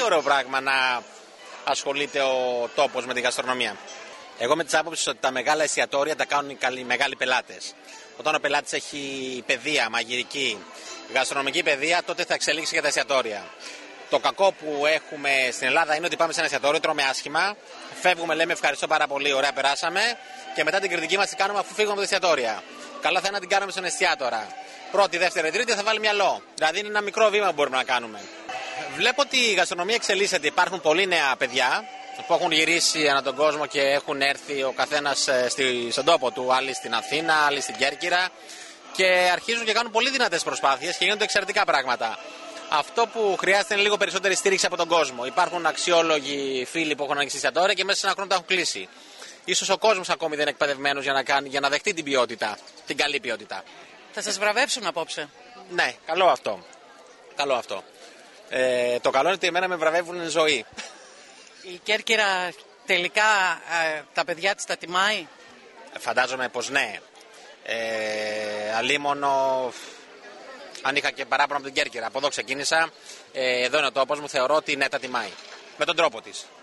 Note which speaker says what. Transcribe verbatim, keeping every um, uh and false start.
Speaker 1: ωραίο πράγμα να ασχολείται ο τόπος με τη γαστρονομία. Εγώ με τις άποψεις ότι τα μεγάλα εστιατόρια τα κάνουν οι μεγάλοι πελάτες. Όταν ο πελάτης έχει παιδεία, μαγειρική, γαστρονομική παιδεία, τότε θα εξελίξει και τα εστιατόρια. Το κακό που έχουμε στην Ελλάδα είναι ότι πάμε σε ένα εστιατόριο, τρώμε άσχημα, φεύγουμε, λέμε ευχαριστώ πάρα πολύ, ωραία περάσαμε και μετά την κριτική μας την κάνουμε αφού φύγουμε από τα εστιατόρια. Καλά θα είναι να την κάνουμε στον εστιατόρα. Πρώτη, δεύτερη, τρίτη θα βάλει μυαλό. Δηλαδή είναι ένα μικρό βήμα που μπορούμε να κάνουμε. Βλέπω ότι η γαστρονομία εξελίσσεται. Υπάρχουν πολλοί νέα παιδιά που έχουν γυρίσει ανά τον κόσμο και έχουν έρθει ο καθένας στον τόπο του. Άλλοι στην Αθήνα, άλλοι στην Κέρκυρα. Και αρχίζουν και κάνουν πολύ δυνατές προσπάθειες και γίνονται εξαιρετικά πράγματα. Αυτό που χρειάζεται είναι λίγο περισσότερη στήριξη από τον κόσμο. Υπάρχουν αξιόλογοι φίλοι που έχουν ανοίξει εστιατόρια και μέσα σε ένα χρόνο τα έχουν κλείσει. Ίσως ο κόσμος ακόμη δεν είναι εκπαιδευμένος για να, κάνει, για να δεχτεί την ποιότητα, την καλή ποιότητα.
Speaker 2: Θα σας βραβεύσουν απόψε.
Speaker 1: Ναι, καλό αυτό. Καλό αυτό. Ε, το καλό είναι ότι εμένα με βραβεύουν ζωή.
Speaker 2: Η Κέρκυρα τελικά ε, τα παιδιά της τα τιμάει.
Speaker 1: Φαντάζομαι πως ναι. Ε, αλίμονο, αν είχα και παράπονο από την Κέρκυρα. Από εδώ ξεκίνησα. Ε, εδώ είναι ο τόπος μου. Θεωρώ ότι ναι, τα τιμάει. Με τον τρόπο της.